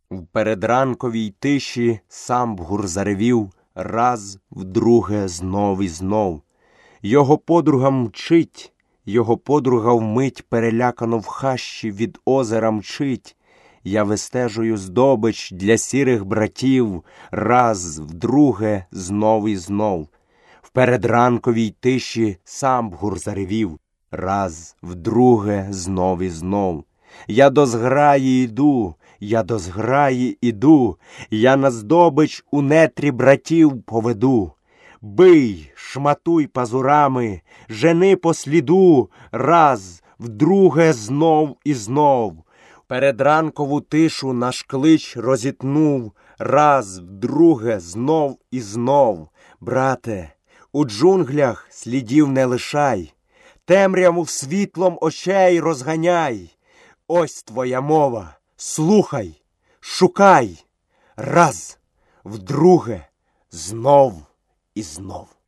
В передранковій тиші самбгур заревів раз, вдруге, знов і знов. Його подруга мчить, його подруга вмить перелякано в хащі від озера мчить. Я вистежую здобич для сірих братів раз, вдруге, знов і знов. В передранковій тиші самбгур заревів раз, вдруге, знов і знов. Я до зграї йду, я до зграї іду, я на здобич у нетрі братів поведу. Бий, шматуй пазурами, жени по сліду, раз, вдруге, знов і знов. Передранкову тишу наш клич розітнув, раз, вдруге, знов і знов. Брате, у джунглях слідів не лишай, темряву світлом очей розганяй. Ось твоя мова, слухай, шукай, раз, вдруге, знов і знов.